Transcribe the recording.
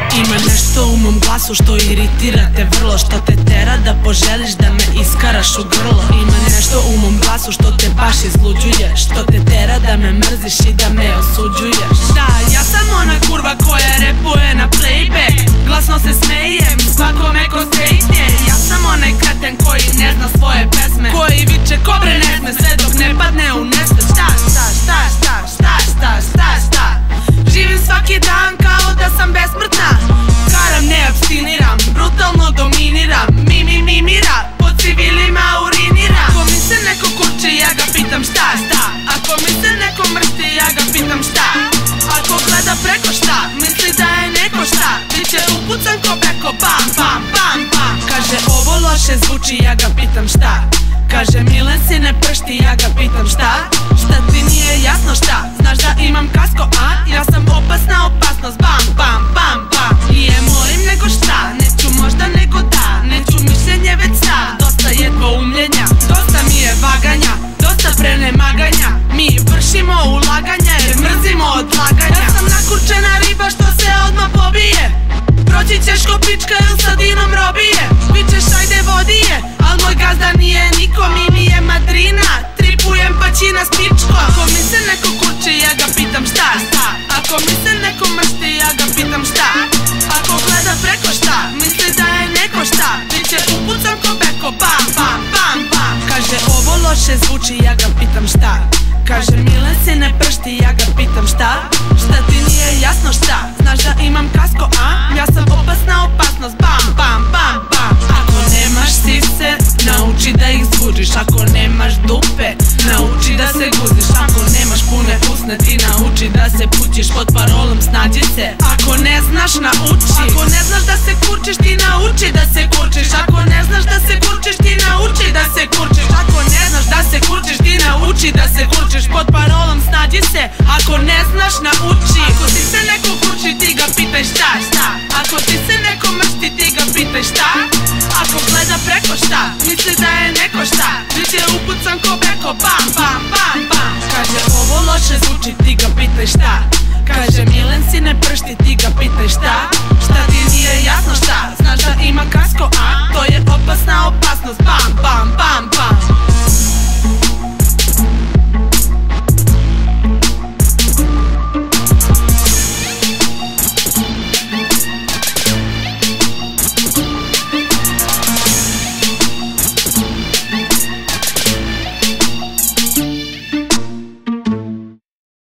Ima nešto u mom glasu što iritira te vrlo, što te tera da poželiš da me iskaraš u grlo. Ima nešto u mom glasu što te baš izluđuje, što te tera da me mrziš i da me osuđuješ. Da, ja sam ona kurva koja repuje na playback, glasno se smejem svakome ko strejtnje. Ja sam onaj kreten koji ne zna svoje pesme, koji viče kobre ne sme sve dok ne padne u nesvest. Šta živim svaki dan kao da sam besmrtna. Karam, ne abstiniram, brutalno dominiram. Mimira, po civilima uriniram. Ako mi se neko kurči, ja ga pitam šta. Ako mi se neko mršti, ja ga pitam šta. Ako gleda preko šta, misli da je neko šta. Biće upucan ko beko, bam. Kaže ovo loše zvuči, ja ga pitam šta. Kaže Milen si ne pršti, ja ga pitam šta. Šta ti nije jasno šta? Znaš da imam kasko, a? Ja sam opasna opasnost, bam. Nije molim nego šta, neću možda nego da. Neću mišljenje već stav, dosta je dvoumljenja. Dosta mi je vaganja, dosta prenemaganja. Mi vršimo ulaganja jer mrzimo odlaganja. Ja sam nakurčena riba što se odmah pobije. Proći ćeš ko pička ili sadinom robije. Vičeš ajde vodije, al moj gazda nije niko. Mimi je madrina, tripujem pa ćina s pičko. Ako mi se neko kurči, ja ga pitam šta. Ako mi se neko mršti, ja ga pitam šta. Ako gleda preko šta, misli da je neko šta. Biće upucan ko beko, bam. Kaže ovo loše zvuči, ja ga pitam šta. Kaže Milen si ne pršti, ja ga pitam šta. Šta ti nije jasno šta? Znaš da imam kasko, a? Ja sam opasna opasnost, bam. Ako nemaš sise, nauči da ih zvučiš. Ako nemaš dupe, nauči da se guziš. Ako nemaš pune usne, ti nauči da se pućiš. Pod parolom snađi se, ako ne znaš nauči. Ako ne znaš da se kurčiš, ti nauči da se kurčiš. Ako ne znaš da se kurčiš, ti nauči da se kurčiš. Ako ne znaš da se kurčiš, ti nauči da se kurčiš. Pod parolom snađi se, ako ne znaš nauči. Ako ti se neko kurči, ti ga pitaj šta. Ako ti se neko mršti, ti ga pitaj šta. Ako gleda preko šta, misli da je neko šta. Biće upucan ko beko, bam. Kaže ovo loše zvuči, ti ga pitaj šta. Kaže Milen si ne pršti, ti ga pitaj šta. Šta ti nije jasno šta? Znaš da ima kasko, a? To je opasna opasnost, bam.